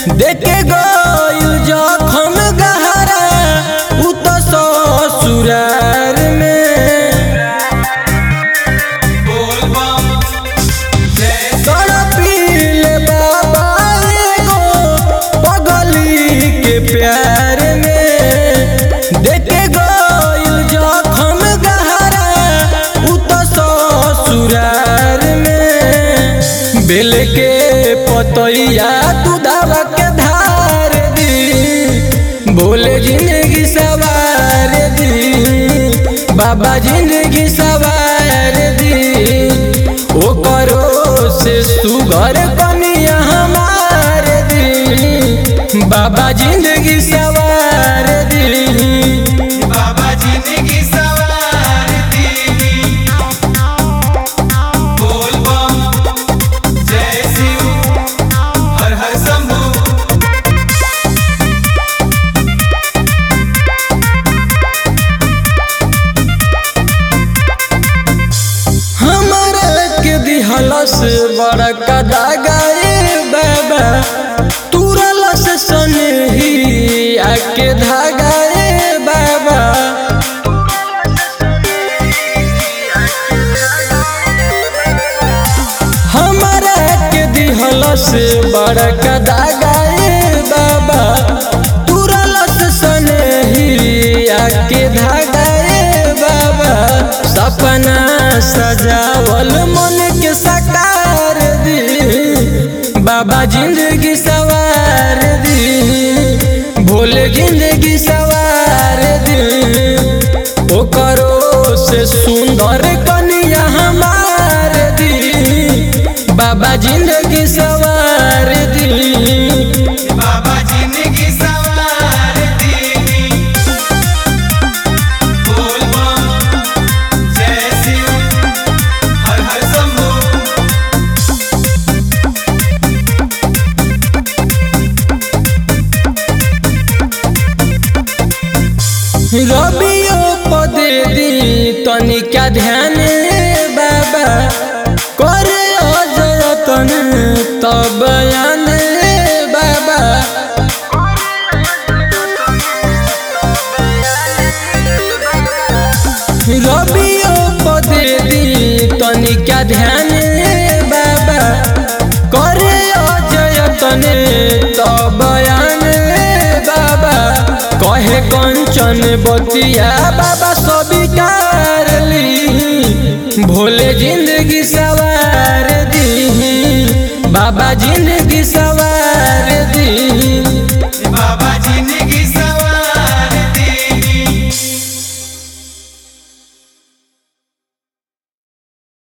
देखे गइल जखम गहरा उ तो ससुरार में तड़पिल बाबा एगो पगली के प्यार में देखे गइल जखम गहरा उ तो ससुरार में बेल के पतैया दूधवा के धार दी बोले जिंदगी सवार दी बाबा जिंदगी सवार दी ओ करो से सुगर कनिया हमार दी बाबा जिंदगी सवार दी बाबा जिंदगी सवार दी। बोल बम जय शिव हर हर शंभू। हमारा के दिहलस बड़का दागाए बाबा तुरलस सनही आके धागाए बाबा हमारा के दिहलस बड़का दागाए बाबा तुरलस सनही आके धागाए बाबा सपना सजावल मन के साकार दी बाबा जिंदगी सवार दी भोले जिंदगी सवार दी ओ करो से सुंदर कनिया हमार दी बाबा जिंदगी सवार दी बाबा जिंदगी सवार दी। बोल बम जय शिव हर हर शंभू। रबियो पदे दी तनिका ध्यान बाबा करे अजयतन तब बयान बाबा रबियो पदे दी तनिका ध्यान बाबा करे अजयतन तब बयान बाबा कहे कंचन बतिया बाबा स्वीकार ली भोले जिंदगी सवार दी बाबा जिंदगी सवार